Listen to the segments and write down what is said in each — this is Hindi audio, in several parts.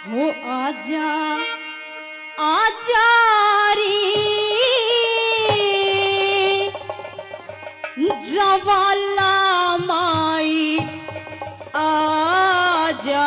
हो आजा आजा रे जवाला माई आजा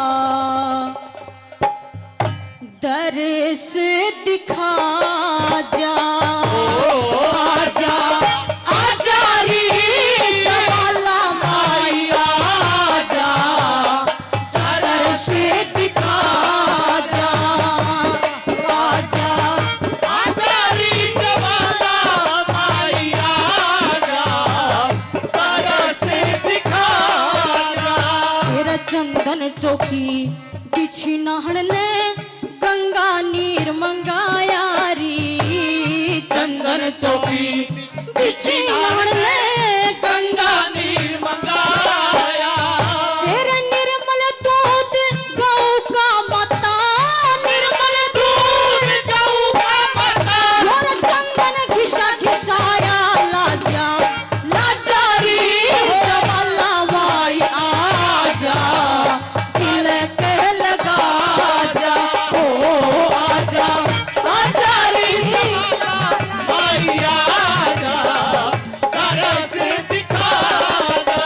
दर्श दिखा जा आजा आजा रे जवाला माई आजा दर्श दिखा जा आजा आजा रे जवाला माई आजा तरस दिखा जा। तेरा चंदन चौकी बिछी नहण ने गंगा नीर मंगाया री चंदन चौकी बिछी नहण ने गंगा नीर मंगाया। तेरे निर्मल दूध गौ का मता निर्मल दूध गऊ का पता और चंदन घिसा घिसाया लाजा लाजा रे जवाला माई आजा तिलक लगा जा ओ आजा आजा रे माई आजा तरस दिखा जा।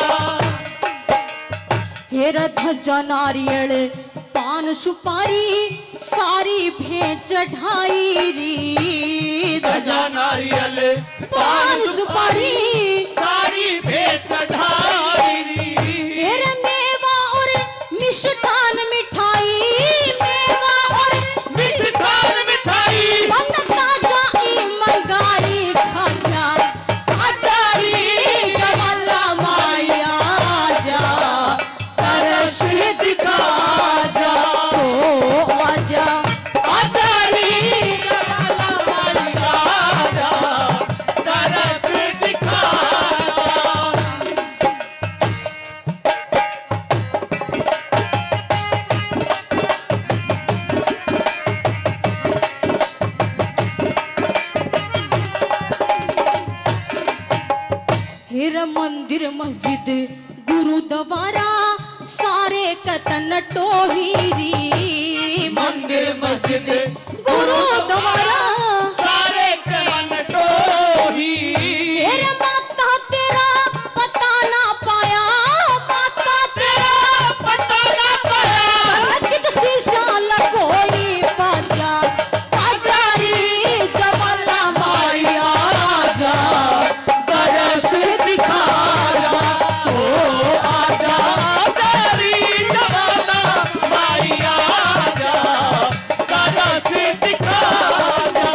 हे ध्वजा नारियल पान सुपारी सारी भेंट चढ़ाई री ध्वजा नारियल पान सुपारी सारी भेंट चढ़ाई री। तेरे मेवा और मिष्ठान मिठाई मेवा और मिष्ठान मिठाई मन ताजा ई मंगाई खाजा आजा रे जवाला माई आजा तरस दिखा जा ओ आजा आजा रे माई आजा तरस दिखा जा। फिर मंदिर मस्जिद गुरुद्वारा सारे कतन टोहीरी मंदिर मस्जिद गुरुद्वारा सारे कन टोही। फिर माता तेरा पता ना पाया माता तेरा पता ना पाया कित शीशा लगोई पाजा आजा रे जवाला माई आजा दर्श दिखा जा ओ आजा आजा रे जवाला माई आजा तरस दिखा जा।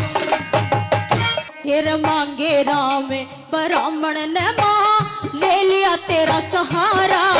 फिर मांगे राम ब्राह्मण ने माँ ले लिया तेरा सहारा